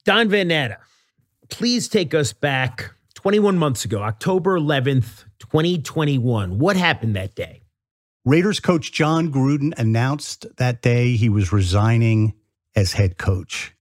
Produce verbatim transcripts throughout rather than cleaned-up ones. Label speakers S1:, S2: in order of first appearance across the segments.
S1: Don Van Natta, please take us back twenty-one months ago, October eleventh, twenty twenty-one. What happened that day?
S2: Raiders coach Jon Gruden announced that day he was resigning as head coach.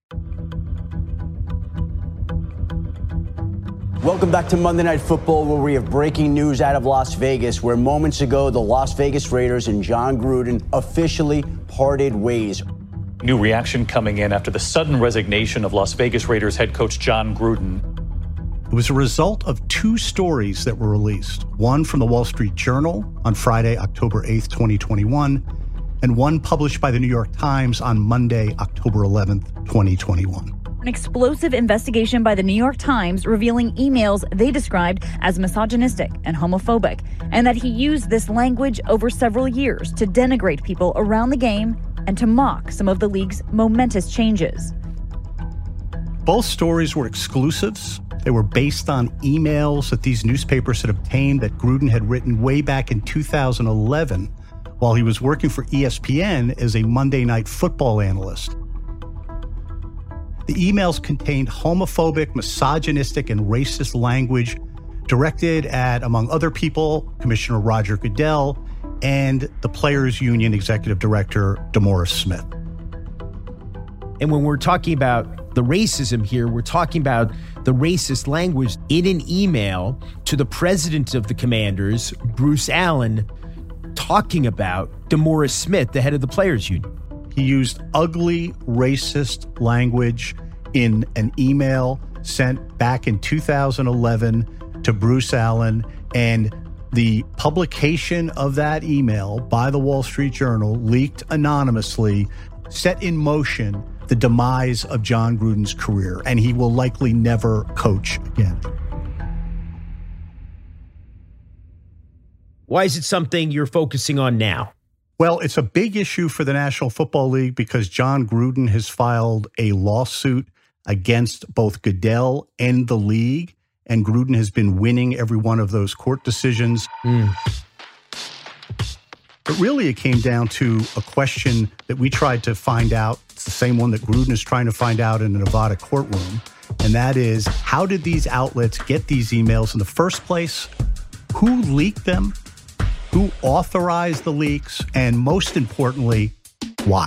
S3: Welcome back to Monday Night Football, where we have breaking news out of Las Vegas, where moments ago the Las Vegas Raiders and Jon Gruden officially parted ways.
S4: New reaction coming in after the sudden resignation of Las Vegas Raiders head coach Jon Gruden.
S2: It was a result of two stories that were released, one from the Wall Street Journal on Friday, October eighth, twenty twenty-one, and one published by the New York Times on Monday, October eleventh, twenty twenty-one.
S5: An explosive investigation by the New York Times revealing emails they described as misogynistic and homophobic, and that he used this language over several years to denigrate people around the game and to mock some of the league's momentous changes.
S2: Both stories were exclusives. They were based on emails that these newspapers had obtained that Gruden had written way back in two thousand eleven while he was working for E S P N as a Monday Night Football analyst. The emails contained homophobic, misogynistic, and racist language directed at, among other people, Commissioner Roger Goodell and the Players Union Executive Director, DeMaurice Smith.
S1: And when we're talking about the racism here, we're talking about the racist language in an email to the president of the Commanders, Bruce Allen, talking about DeMaurice Smith, the head of the Players Union.
S2: He used ugly, racist language in an email sent back in two thousand eleven to Bruce Allen, and the publication of that email by the Wall Street Journal, leaked anonymously, set in motion the demise of Jon Gruden's career, and he will likely never coach again.
S1: Why is it something you're focusing on now?
S2: Well, it's a big issue for the National Football League because Jon Gruden has filed a lawsuit against both Goodell and the league, and Gruden has been winning every one of those court decisions. Mm. But really, it came down to a question that we tried to find out. It's the same one that Gruden is trying to find out in a Nevada courtroom, and that is, how did these outlets get these emails in the first place? Who leaked them? Who authorized the leaks? And most importantly, why?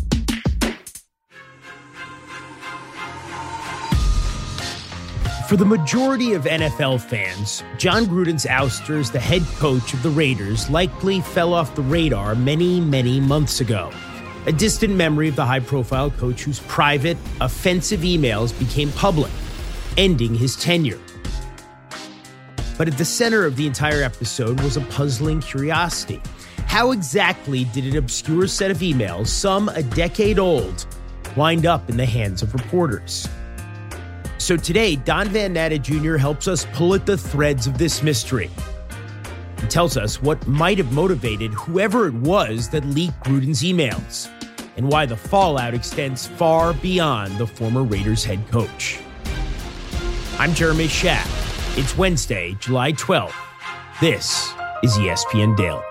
S1: For the majority of N F L fans, Jon Gruden's ouster as the head coach of the Raiders likely fell off the radar many, many months ago. A distant memory of the high-profile coach whose private, offensive emails became public, ending his tenure. But at the center of the entire episode was a puzzling curiosity. How exactly did an obscure set of emails, some a decade old, wind up in the hands of reporters? So today, Don Van Natta Junior helps us pull at the threads of this mystery. He tells us what might have motivated whoever it was that leaked Gruden's emails, and why the fallout extends far beyond the former Raiders head coach. I'm Jeremy Schaap. It's Wednesday, July twelfth. This is E S P N Daily.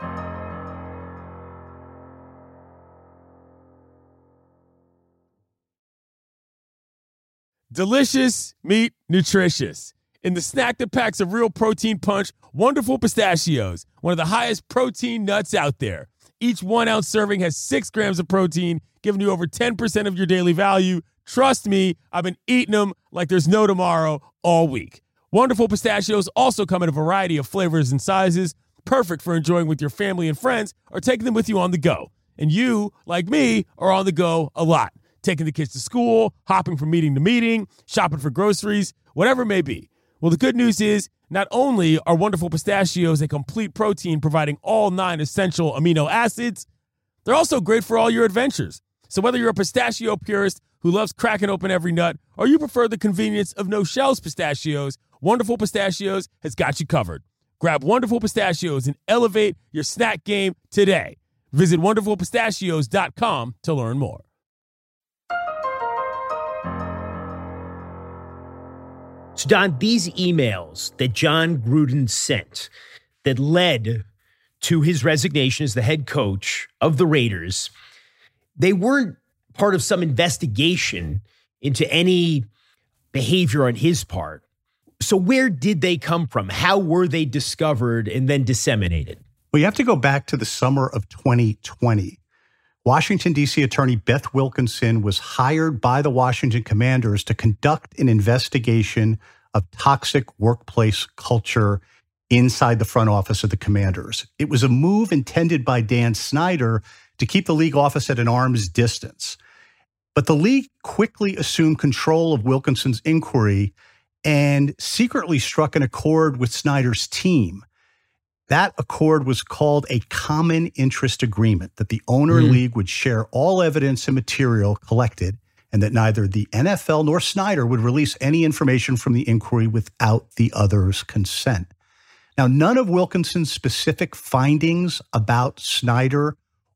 S6: Delicious, meat, nutritious. In the snack that packs a real protein punch, Wonderful Pistachios, one of the highest protein nuts out there. Each one-ounce serving has six grams of protein, giving you over ten percent of your daily value. Trust me, I've been eating them like there's no tomorrow all week. Wonderful Pistachios also come in a variety of flavors and sizes, perfect for enjoying with your family and friends or taking them with you on the go. And you, like me, are on the go a lot. Taking the kids to school, hopping from meeting to meeting, shopping for groceries, whatever it may be. Well, the good news is not only are Wonderful Pistachios a complete protein providing all nine essential amino acids, they're also great for all your adventures. So whether you're a pistachio purist who loves cracking open every nut, or you prefer the convenience of no-shells pistachios, Wonderful Pistachios has got you covered. Grab Wonderful Pistachios and elevate your snack game today. Visit wonderful pistachios dot com to learn more.
S1: So, Don, these emails that Jon Gruden sent that led to his resignation as the head coach of the Raiders, they weren't part of some investigation into any behavior on his part. So where did they come from? How were they discovered and then disseminated?
S2: Well, you have to go back to the summer of twenty twenty. Washington, D C Attorney Beth Wilkinson was hired by the Washington Commanders to conduct an investigation of toxic workplace culture inside the front office of the Commanders. It was a move intended by Dan Snyder to keep the league office at an arm's distance. But the league quickly assumed control of Wilkinson's inquiry and secretly struck an accord with Snyder's team. That accord was called a common interest agreement, that the owner mm-hmm. league would share all evidence and material collected, and that neither the N F L nor Snyder would release any information from the inquiry without the other's consent. Now, none of Wilkinson's specific findings about Snyder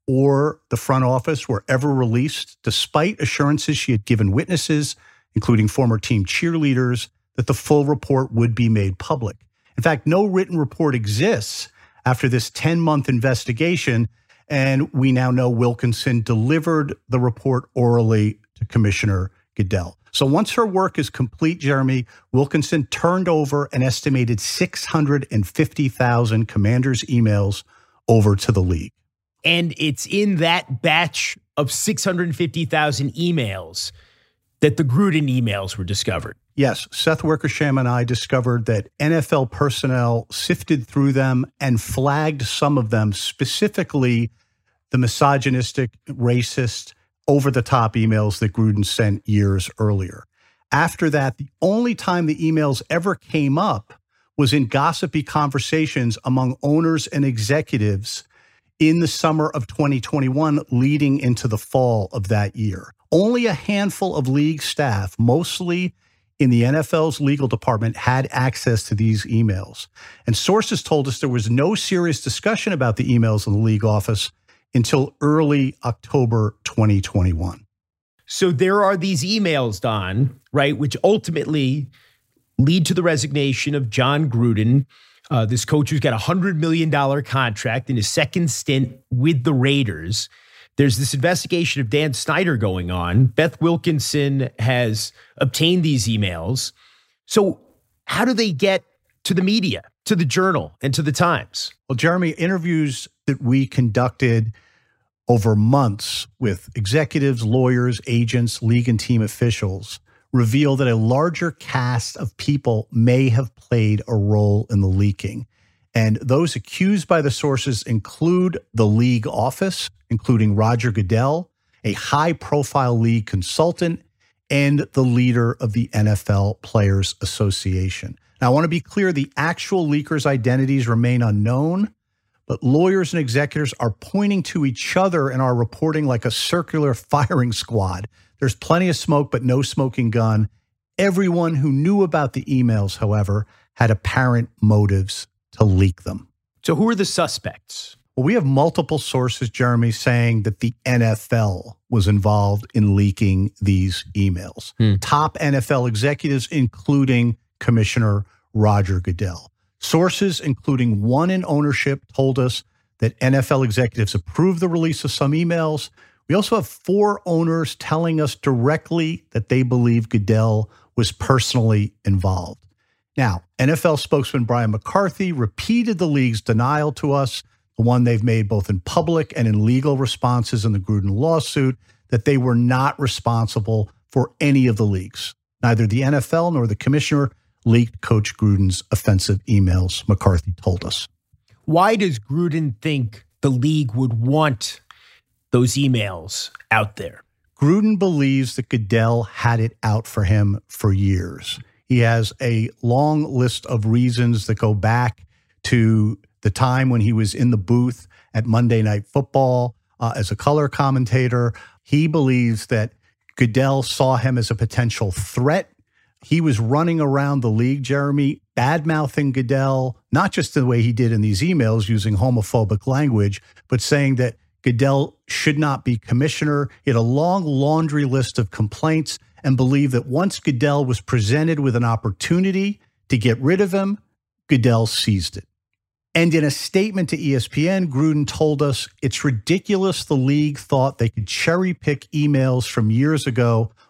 S2: or the front office were ever released, despite assurances she had given witnesses, including former team cheerleaders, that the full report would be made public. In fact, no written report exists after this ten-month investigation, and we now know Wilkinson delivered the report orally to Commissioner Goodell. So once her work is complete, Jeremy, Wilkinson turned over an estimated six hundred fifty thousand Commanders emails over to the league.
S1: And it's in that batch of six hundred fifty thousand emails that the Gruden emails were discovered.
S2: Yes, Seth Wickersham and I discovered that N F L personnel sifted through them and flagged some of them, specifically the misogynistic, racist, over-the-top emails that Gruden sent years earlier. After that, the only time the emails ever came up was in gossipy conversations among owners and executives in the summer of twenty twenty-one, leading into the fall of that year. Only a handful of league staff, mostly in the N F L's legal department, had access to these emails. And sources told us there was no serious discussion about the emails in the league office until early October twenty twenty-one.
S1: So there are these emails, Don, right, which ultimately lead to the resignation of John Gruden, uh, this coach who's got a one hundred million dollars contract in his second stint with the Raiders. There's this investigation of Dan Snyder going on. Beth Wilkinson has obtained these emails. So how do they get to the media, to the Journal, and to the Times?
S2: Well, Jeremy, interviews that we conducted over months with executives, lawyers, agents, league and team officials reveal that a larger cast of people may have played a role in the leaking. And those accused by the sources include the league office, including Roger Goodell, a high-profile league consultant, and the leader of the N F L Players Association. Now, I want to be clear, the actual leakers' identities remain unknown, but lawyers and executives are pointing to each other in our reporting like a circular firing squad. There's plenty of smoke, but no smoking gun. Everyone who knew about the emails, however, had apparent motives to leak them.
S1: So who are the suspects?
S2: Well, we have multiple sources, Jeremy, saying that the N F L was involved in leaking these emails. Hmm. Top N F L executives, including Commissioner Roger Goodell. Sources, including one in ownership, told us that N F L executives approved the release of some emails. We also have four owners telling us directly that they believe Goodell was personally involved. Now, N F L spokesman Brian McCarthy repeated the league's denial to us, the one they've made both in public and in legal responses in the Gruden lawsuit, that they were not responsible for any of the leaks. Neither the N F L nor the commissioner leaked Coach Gruden's offensive emails, McCarthy told us.
S1: Why does Gruden think the league would want those emails out there?
S2: Gruden believes that Goodell had it out for him for years. He has a long list of reasons that go back to the time when he was in the booth at Monday Night Football uh, as a color commentator. He believes that Goodell saw him as a potential threat. He was running around the league, Jeremy, bad-mouthing Goodell, not just the way he did in these emails using homophobic language, but saying that Goodell should not be commissioner. He had a long laundry list of complaints and believed that once Goodell was presented with an opportunity to get rid of him, Goodell seized it. And in a statement to E S P N, Gruden told us it's ridiculous the league thought they could cherry pick emails from years ago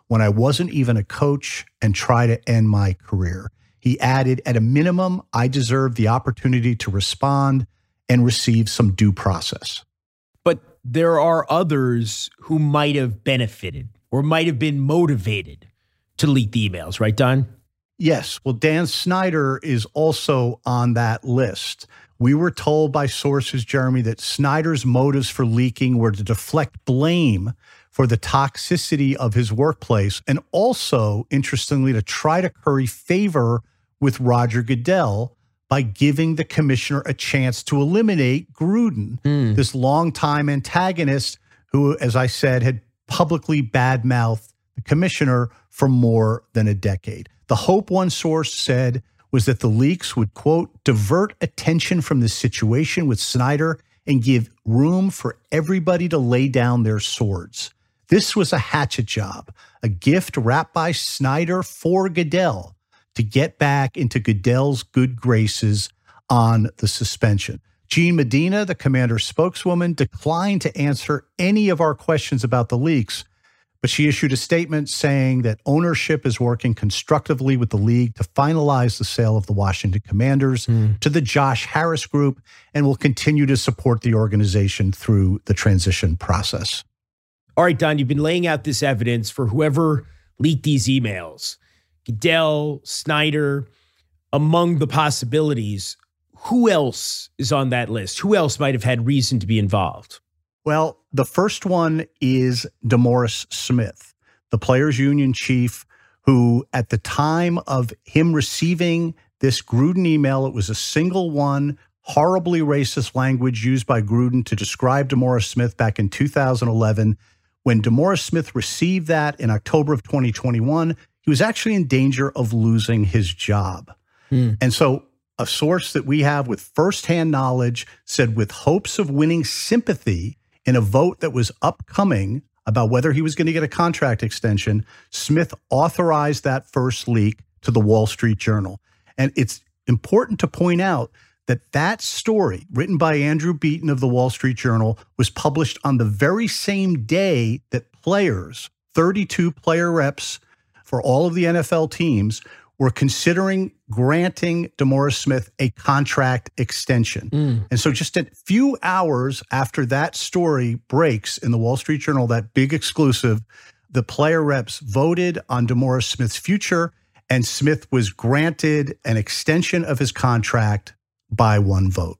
S2: when I wasn't even a coach and try to end my career. He added, at a minimum, I deserve the opportunity to respond and receive some due process.
S1: But there are others who might have benefited or might have been motivated to leak the emails, right, Don?
S2: Yes. Well, Dan Snyder is also on that list. We were told by sources, Jeremy, that Snyder's motives for leaking were to deflect blame for the toxicity of his workplace and also, interestingly, to try to curry favor with Roger Goodell by giving the commissioner a chance to eliminate Gruden, mm. this longtime antagonist who, as I said, had publicly badmouthed the commissioner for more than a decade. The hope, one source said, was that the leaks would, quote, divert attention from the situation with Snyder and give room for everybody to lay down their swords. This was a hatchet job, a gift wrapped by Snyder for Goodell to get back into Goodell's good graces on the suspension. Jean Medina, the commander's spokeswoman, declined to answer any of our questions about the leaks, but she issued a statement saying that ownership is working constructively with the league to finalize the sale of the Washington Commanders mm. to the Josh Harris Group and will continue to support the organization through the transition process.
S1: All right, Don, you've been laying out this evidence for whoever leaked these emails. Goodell, Snyder, among the possibilities. Who else is on that list? Who else might have had reason to be involved?
S2: Well, the first one is DeMaurice Smith, the players' union chief, who at the time of him receiving this Gruden email, it was a single one, horribly racist language used by Gruden to describe DeMaurice Smith back in two thousand eleven. When DeMaurice Smith received that in October of twenty twenty-one, he was actually in danger of losing his job. Hmm. And so a source that we have with firsthand knowledge said with hopes of winning sympathy in a vote that was upcoming about whether he was going to get a contract extension, Smith authorized that first leak to the Wall Street Journal. And it's important to point out that that story, written by Andrew Beaton of the Wall Street Journal, was published on the very same day that players, thirty-two player reps for all of the N F L teams, were considering granting DeMaurice Smith a contract extension. Mm. And so just a few hours after that story breaks in the Wall Street Journal, that big exclusive, the player reps voted on DeMaurice Smith's future, and Smith was granted an extension of his contract by one vote.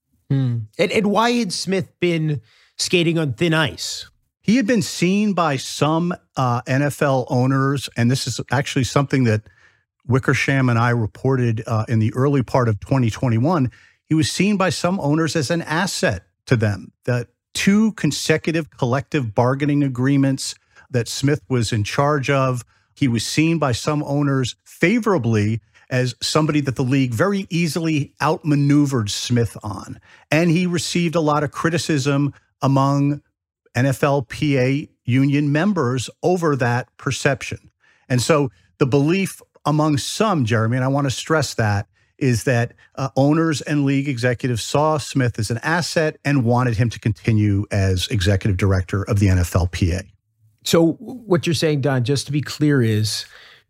S1: Mm. And, and why had Smith been skating on thin ice?
S2: He had been seen by some uh, N F L owners, and this is actually something that Wickersham and I reported uh, in the early part of twenty twenty-one. He was seen by some owners as an asset to them. That two consecutive collective bargaining agreements that Smith was in charge of, he was seen by some owners favorably as somebody that the league very easily outmaneuvered Smith on. And he received a lot of criticism among N F L P A union members over that perception. And so the belief among some, Jeremy, and I want to stress that, is that uh, owners and league executives saw Smith as an asset and wanted him to continue as executive director of the N F L P A.
S1: So what you're saying, Don, just to be clear, is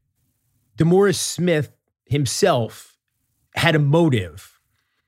S1: DeMaurice Smith himself had a motive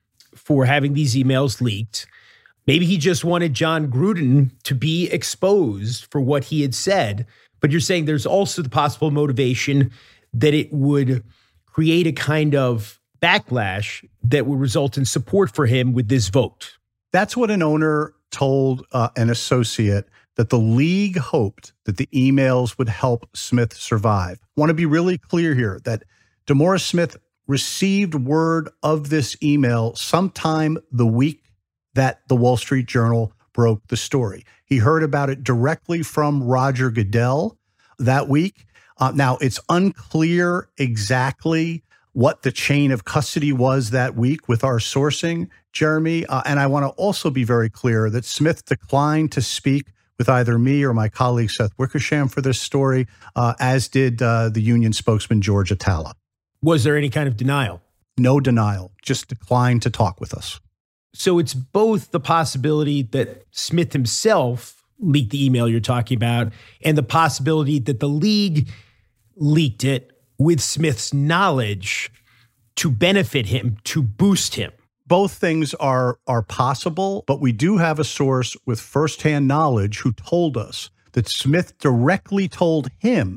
S1: for having these emails leaked. Maybe he just wanted John Gruden to be exposed for what he had said. But you're saying there's also the possible motivation that it would create a kind of backlash that would result in support for him with this vote.
S2: That's what an owner told uh, an associate, that the league hoped that the emails would help Smith survive. I want to be really clear here that DeMaurice Smith received word of this email sometime the week that the Wall Street Journal broke the story. He heard about it directly from Roger Goodell that week. Uh, now, it's unclear exactly what the chain of custody was that week with our sourcing, Jeremy. Uh, and I want to also be very clear that Smith declined to speak with either me or my colleague Seth Wickersham for this story, uh, as did uh, the union spokesman George Atala.
S1: Was there any kind of denial?
S2: No denial, just declined to talk with us.
S1: So it's both the possibility that Smith himself leaked the email you're talking about, and the possibility that the league leaked it with Smith's knowledge to benefit him, to boost him.
S2: Both things are, are possible, but we do have a source with firsthand knowledge who told us that Smith directly told him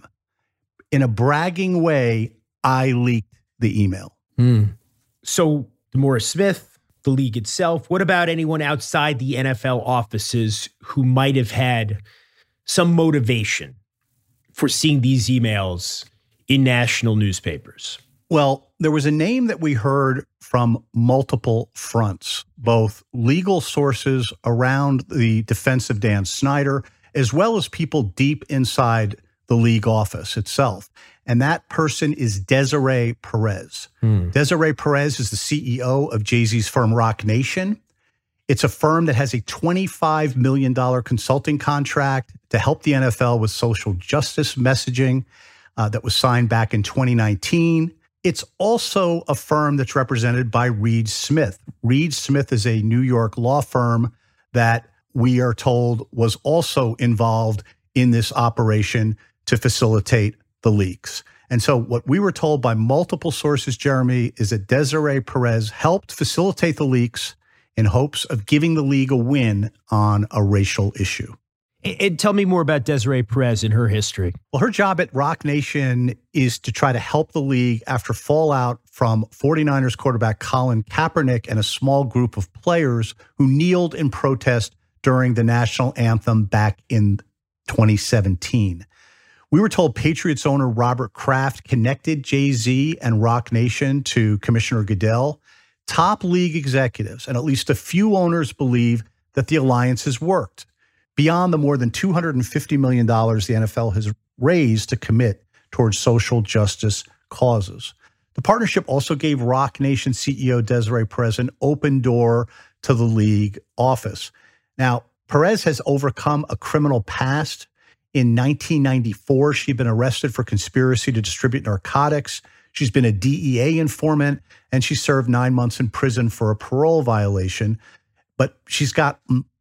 S2: in a bragging way, I leaked the email.
S1: Mm. So DeMaurice Smith, the league itself, what about anyone outside the N F L offices who might have had some motivation for seeing these emails in national newspapers?
S2: Well, there was a name that we heard from multiple fronts, both legal sources around the defense of Dan Snyder, as well as people deep inside the league office itself. And that person is Desiree Perez. Hmm. Desiree Perez is the C E O of Jay-Z's firm Roc Nation. It's a firm that has a twenty-five million dollars consulting contract to help the N F L with social justice messaging uh, that was signed back in twenty nineteen. It's also a firm that's represented by Reed Smith. Reed Smith is a New York law firm that we are told was also involved in this operation to facilitate the leaks. And so what we were told by multiple sources, Jeremy, is that Desiree Perez helped facilitate the leaks in hopes of giving the league a win on a racial issue.
S1: And tell me more about Desiree Perez and her history.
S2: Well, her job at Roc Nation is to try to help the league after fallout from forty-niners quarterback Colin Kaepernick and a small group of players who kneeled in protest during the national anthem back in twenty seventeen. We were told Patriots owner Robert Kraft connected Jay-Z and Roc Nation to Commissioner Goodell. Top league executives and at least a few owners believe that the alliance has worked beyond the more than two hundred fifty million dollars the N F L has raised to commit towards social justice causes. The partnership also gave Roc Nation C E O Desiree Perez an open door to the league office. Now, Perez has overcome a criminal past. In nineteen ninety-four, she'd been arrested for conspiracy to distribute narcotics. She's been a D E A informant, and she served nine months in prison for a parole violation. But she's got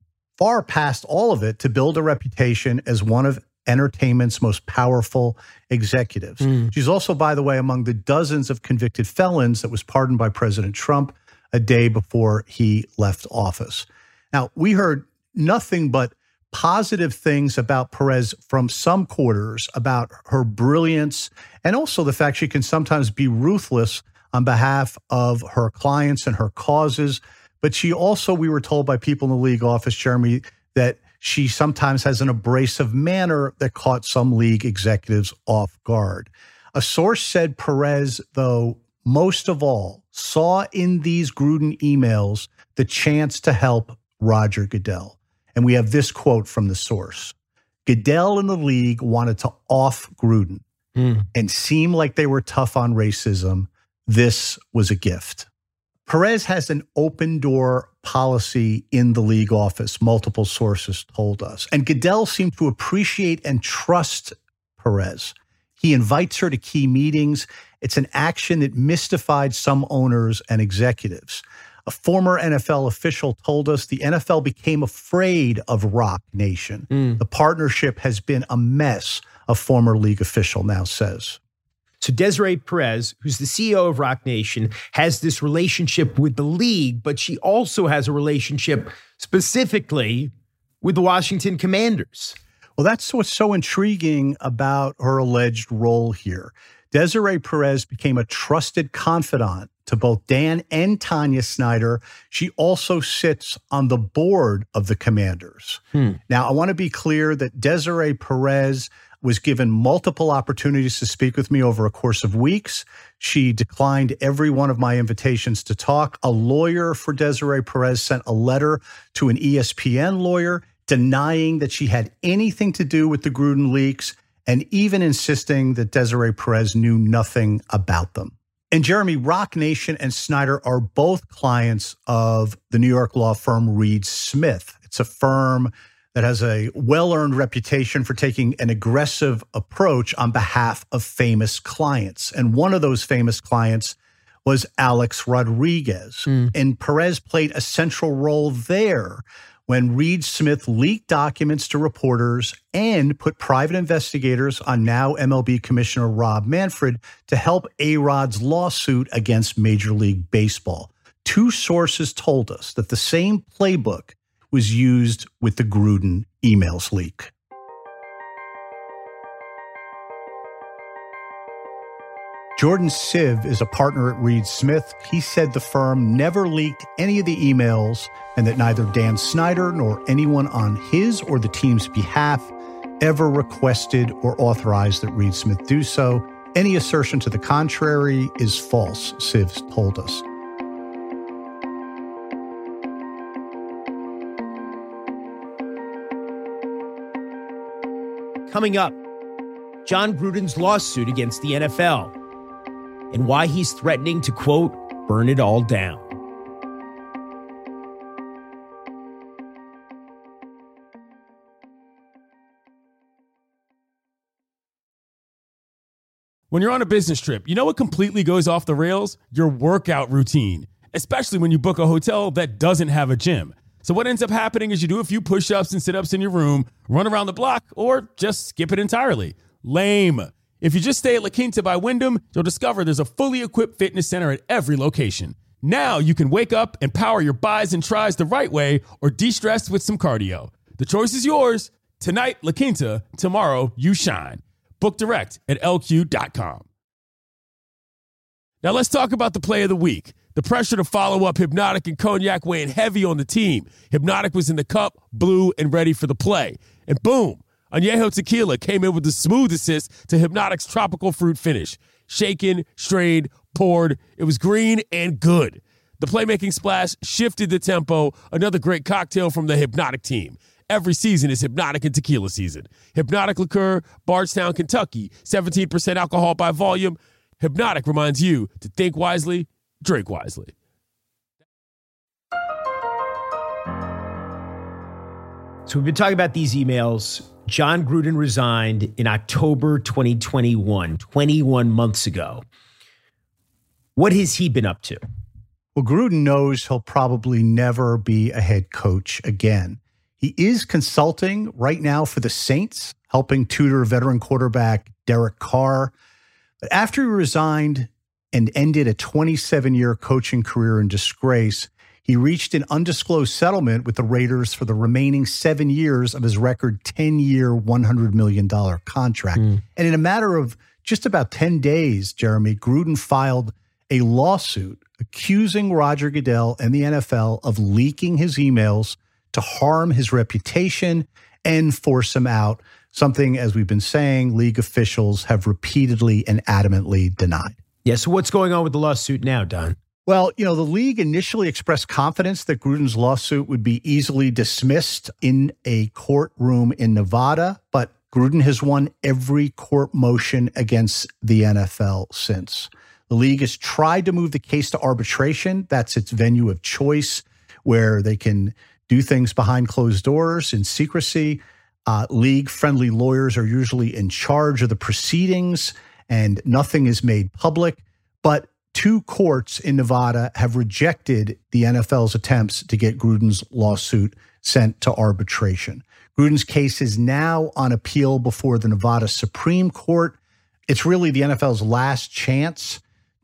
S2: far past all of it to build a reputation as one of entertainment's most powerful executives. Mm. She's also, by the way, among the dozens of convicted felons that was pardoned by President Trump a day before he left office. Now, we heard nothing but positive things about Perez from some quarters, about her brilliance, and also the fact she can sometimes be ruthless on behalf of her clients and her causes. But she also, we were told by people in the league office, Jeremy, that she sometimes has an abrasive manner that caught some league executives off guard. A source said Perez, though, most of all, saw in these Gruden emails the chance to help Roger Goodell. And we have this quote from the source. Goodell and the league wanted to off Gruden mm. and seem like they were tough on racism. This was a gift. Perez has an open door policy in the league office, multiple sources told us. And Goodell seemed to appreciate and trust Perez. He invites her to key meetings. It's an action that mystified some owners and executives. A former N F L official told us the N F L became afraid of Roc Nation. Mm. The partnership has been a mess, a former league official now says.
S1: So Desiree Perez, who's the C E O of Roc Nation, has this relationship with the league, but she also has a relationship specifically with the Washington Commanders.
S2: Well, that's what's so intriguing about her alleged role here. Desiree Perez became a trusted confidant to both Dan and Tanya Snyder. She also sits on the board of the Commanders. Hmm. Now, I want to be clear that Desiree Perez was given multiple opportunities to speak with me over a course of weeks. She declined every one of my invitations to talk. A lawyer for Desiree Perez sent a letter to an E S P N lawyer denying that she had anything to do with the Gruden leaks and even insisting that Desiree Perez knew nothing about them. And Jeremy, Roc Nation and Snyder are both clients of the New York law firm Reed Smith. It's a firm that has a well-earned reputation for taking an aggressive approach on behalf of famous clients. And one of those famous clients was Alex Rodriguez. Mm. And Perez played a central role there when Reed Smith leaked documents to reporters and put private investigators on now M L B Commissioner Rob Manfred to help A-Rod's lawsuit against Major League Baseball. Two sources told us that the same playbook was used with the Gruden emails leak. Jordan Siv is a partner at Reed Smith. He said the firm never leaked any of the emails and that neither Dan Snyder nor anyone on his or the team's behalf ever requested or authorized that Reed Smith do so. Any assertion to the contrary is false, Siv told us.
S1: Coming up, Jon Gruden's lawsuit against the N F L and why he's threatening to, quote, burn it all down.
S6: When you're on a business trip, you know what completely goes off the rails? Your workout routine, especially when you book a hotel that doesn't have a gym. So what ends up happening is you do a few push-ups and sit-ups in your room, run around the block, or just skip it entirely. Lame. If you just stay at La Quinta by Wyndham, you'll discover there's a fully equipped fitness center at every location. Now you can wake up and power your buys and tries the right way or de-stress with some cardio. The choice is yours. Tonight, La Quinta. Tomorrow, you shine. Book direct at L Q dot com. Now let's talk about the play of the week. The pressure to follow up Hypnotic and Cognac weighing heavy on the team. Hypnotic was in the cup, blue, and ready for the play. And boom, Añejo Tequila came in with the smooth assist to Hypnotic's tropical fruit finish. Shaken, strained, poured. It was green and good. The playmaking splash shifted the tempo. Another great cocktail from the Hypnotic team. Every season is Hypnotic and Tequila season. Hypnotic Liqueur, Bardstown, Kentucky. seventeen percent alcohol by volume. Hypnotic reminds you to think wisely, drink wisely.
S1: So we've been talking about these emails. Jon Gruden resigned in October twenty twenty-one, twenty-one months ago. What has he been up to?
S2: Well, Gruden knows he'll probably never be a head coach again. He is consulting right now for the Saints, helping tutor veteran quarterback Derek Carr. But after he resigned and ended a twenty-seven-year coaching career in disgrace, he reached an undisclosed settlement with the Raiders for the remaining seven years of his record ten-year, one hundred million dollars contract. Mm. And in a matter of just about ten days, Jeremy, Gruden filed a lawsuit accusing Roger Goodell and the N F L of leaking his emails to harm his reputation and force him out, something, as we've been saying, league officials have repeatedly and adamantly denied.
S1: Yeah, so what's going on with the lawsuit now, Don?
S2: Well, you know, the league initially expressed confidence that Gruden's lawsuit would be easily dismissed in a courtroom in Nevada, but Gruden has won every court motion against the N F L since. The league has tried to move the case to arbitration. That's its venue of choice, where they can do things behind closed doors in secrecy. Uh, league-friendly lawyers are usually in charge of the proceedings, and nothing is made public. But two courts in Nevada have rejected the N F L's attempts to get Gruden's lawsuit sent to arbitration. Gruden's case is now on appeal before the Nevada Supreme Court. It's really the N F L's last chance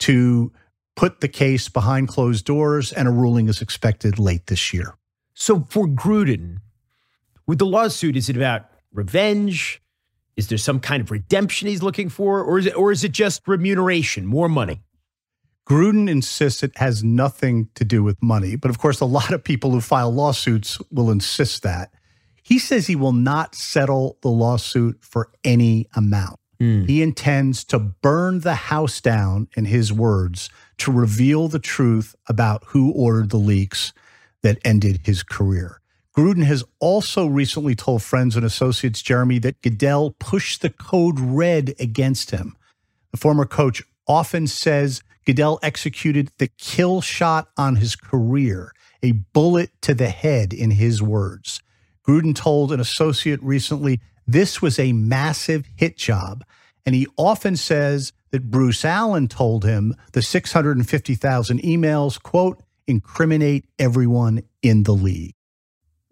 S2: to put the case behind closed doors, and a ruling is expected late this year.
S1: So for Gruden, with the lawsuit, is it about revenge? Is there some kind of redemption he's looking for? Or is it, or is it just remuneration, more money?
S2: Gruden insists it has nothing to do with money. But of course, a lot of people who file lawsuits will insist that. He says he will not settle the lawsuit for any amount. Mm. He intends to burn the house down, in his words, to reveal the truth about who ordered the leaks that ended his career. Gruden has also recently told friends and associates, Jeremy, that Goodell pushed the code red against him. The former coach often says Goodell executed the kill shot on his career, a bullet to the head, in his words. Gruden told an associate recently this was a massive hit job, and he often says that Bruce Allen told him the six hundred fifty thousand emails, quote, incriminate everyone in the league.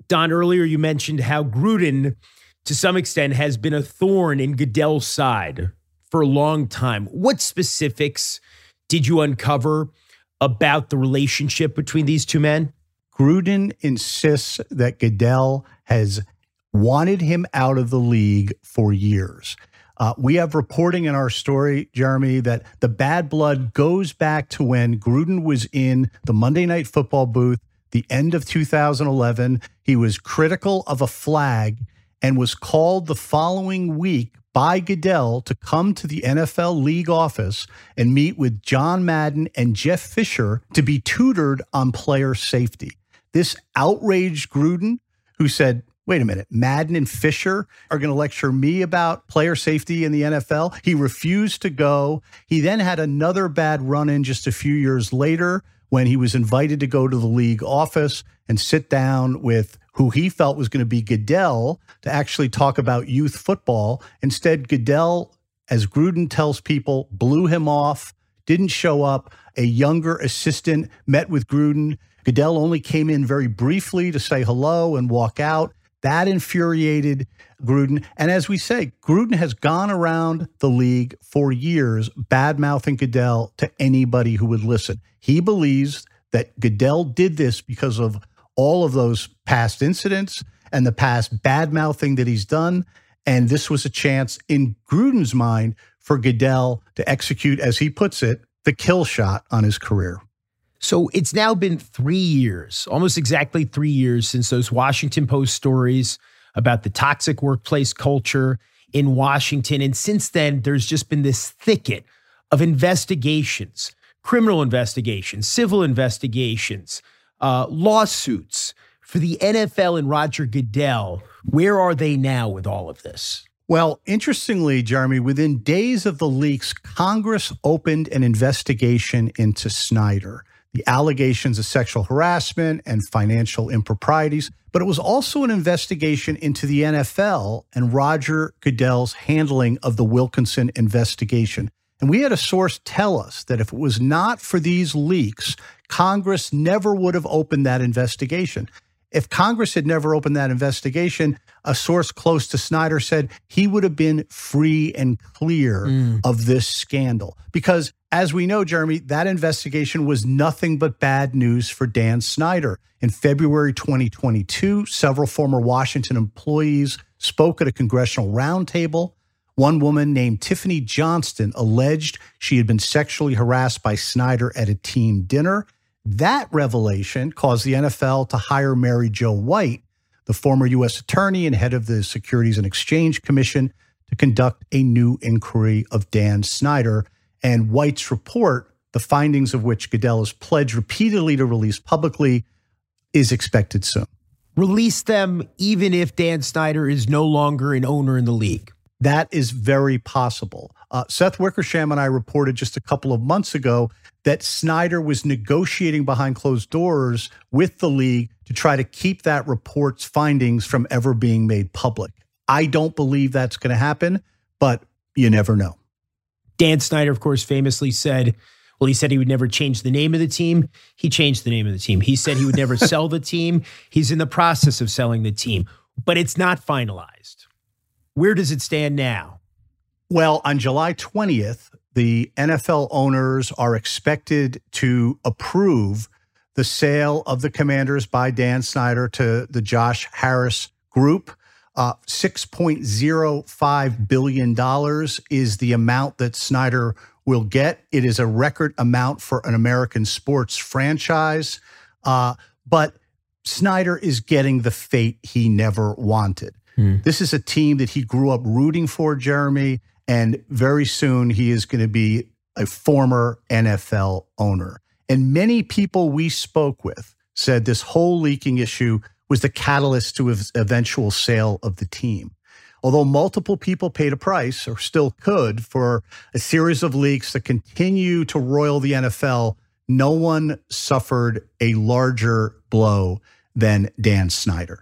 S1: Don, earlier you mentioned how Gruden, to some extent, has been a thorn in Goodell's side for a long time. What specifics did you uncover about the relationship between these two men?
S2: Gruden insists that Goodell has wanted him out of the league for years. Uh, we have reporting in our story, Jeremy, that the bad blood goes back to when Gruden was in the Monday Night Football booth, the end of two thousand eleven. He was critical of a flag and was called the following week by Goodell to come to the N F L league office and meet with John Madden and Jeff Fisher to be tutored on player safety. This outraged Gruden, who said, wait a minute, Madden and Fisher are going to lecture me about player safety in the N F L? He refused to go. He then had another bad run-in just a few years later when he was invited to go to the league office and sit down with who he felt was going to be Goodell to actually talk about youth football. Instead, Goodell, as Gruden tells people, blew him off, didn't show up. A younger assistant met with Gruden. Goodell only came in very briefly to say hello and walk out. That infuriated Gruden. And as we say, Gruden has gone around the league for years bad-mouthing Goodell to anybody who would listen. He believes that Goodell did this because of all of those past incidents and the past bad-mouthing that he's done. And this was a chance, in Gruden's mind, for Goodell to execute, as he puts it, the kill shot on his career.
S1: So it's now been three years, almost exactly three years since those Washington Post stories about the toxic workplace culture in Washington. And since then, there's just been this thicket of investigations, criminal investigations, civil investigations, uh, lawsuits for the N F L and Roger Goodell. Where are they now with all of this?
S2: Well, interestingly, Jeremy, within days of the leaks, Congress opened an investigation into Snyder, the allegations of sexual harassment and financial improprieties, but it was also an investigation into the N F L and Roger Goodell's handling of the Wilkinson investigation. And we had a source tell us that if it was not for these leaks, Congress never would have opened that investigation. If Congress had never opened that investigation, a source close to Snyder said he would have been free and clear mm. of this scandal. Because as we know, Jeremy, that investigation was nothing but bad news for Dan Snyder. In February twenty twenty-two, several former Washington employees spoke at a congressional roundtable. One woman named Tiffany Johnston alleged she had been sexually harassed by Snyder at a team dinner. That revelation caused the N F L to hire Mary Jo White, the former U S attorney and head of the Securities and Exchange Commission, to conduct a new inquiry of Dan Snyder. And White's report, the findings of which Goodell has pledged repeatedly to release publicly, is expected soon.
S1: Release them even if Dan Snyder is no longer an owner in the league.
S2: That is very possible. Uh, Seth Wickersham and I reported just a couple of months ago that Snyder was negotiating behind closed doors with the league to try to keep that report's findings from ever being made public. I don't believe that's going to happen, but you never know.
S1: Dan Snyder, of course, famously said, well, he said he would never change the name of the team. He changed the name of the team. He said he would never sell the team. He's in the process of selling the team, but it's not finalized. Where does it stand now?
S2: Well, on July twentieth, the N F L owners are expected to approve the sale of the Commanders by Dan Snyder to the Josh Harris Group. Uh, six point oh five billion dollars is the amount that Snyder will get. It is a record amount for an American sports franchise. Uh, but Snyder is getting the fate he never wanted. Hmm. This is a team that he grew up rooting for, Jeremy, and very soon he is going to be a former N F L owner. And many people we spoke with said this whole leaking issue was the catalyst to his eventual sale of the team. Although multiple people paid a price, or still could, for a series of leaks that continue to roil the N F L, no one suffered a larger blow than Dan Snyder.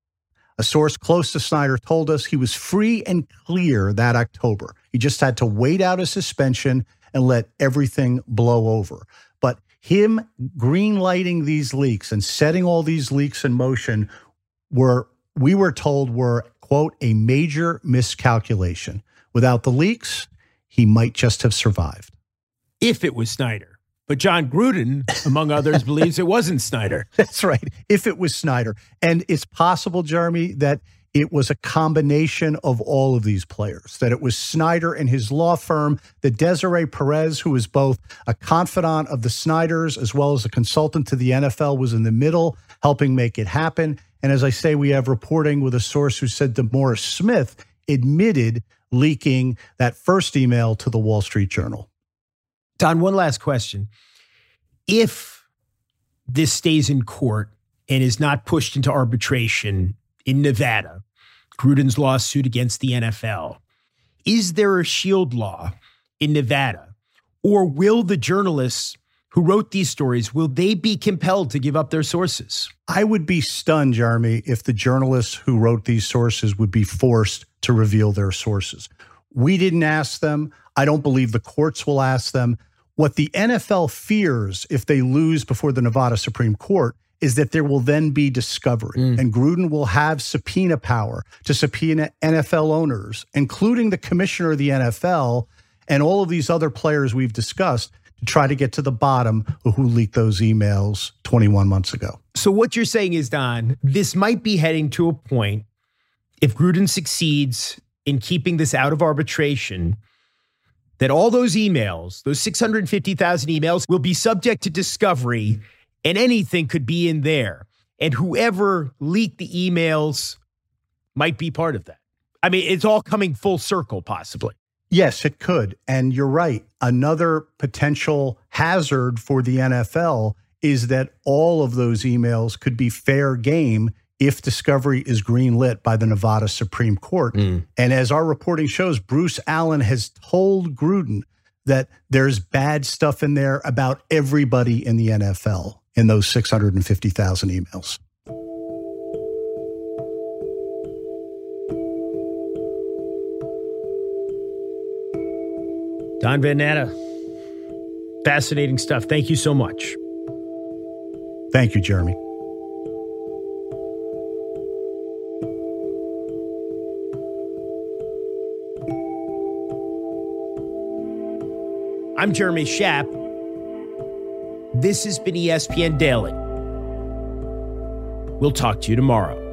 S2: A source close to Snyder told us he was free and clear that October. He just had to wait out a suspension and let everything blow over. But him green-lighting these leaks and setting all these leaks in motion were, we were told were, quote, a major miscalculation. Without the leaks, he might just have survived.
S1: If it was Snyder. But John Gruden, among others, believes it wasn't Snyder.
S2: That's right. If it was Snyder. And it's possible, Jeremy, that it was a combination of all of these players, that it was Snyder and his law firm, that Desiree Perez, who is both a confidant of the Snyders as well as a consultant to the N F L, was in the middle helping make it happen. And as I say, we have reporting with a source who said that Morris Smith admitted leaking that first email to the Wall Street Journal.
S1: Don, one last question. If this stays in court and is not pushed into arbitration in Nevada, Gruden's lawsuit against the N F L, is there a shield law in Nevada? Or will the journalists who wrote these stories, will they be compelled to give up their sources?
S2: I would be stunned, Jeremy, if the journalists who wrote these sources would be forced to reveal their sources. We didn't ask them. I don't believe the courts will ask them. What the N F L fears if they lose before the Nevada Supreme Court is that there will then be discovery, mm. and Gruden will have subpoena power to subpoena N F L owners, including the commissioner of the N F L and all of these other players we've discussed, to try to get to the bottom of who leaked those emails twenty-one months ago.
S1: So what you're saying is, Don, this might be heading to a point, if Gruden succeeds in keeping this out of arbitration, that all those emails, those six hundred fifty thousand emails, will be subject to discovery, and anything could be in there. And whoever leaked the emails might be part of that. I mean, it's all coming full circle, possibly.
S2: Yes, it could. And you're right. Another potential hazard for the N F L is that all of those emails could be fair game if discovery is greenlit by the Nevada Supreme Court. Mm. And as our reporting shows, Bruce Allen has told Gruden that there's bad stuff in there about everybody in the N F L in those six hundred fifty thousand emails.
S1: Don Van Natta, fascinating stuff. Thank you so much.
S2: Thank you, Jeremy.
S1: I'm Jeremy Schaap. This has been E S P N Daily. We'll talk to you tomorrow.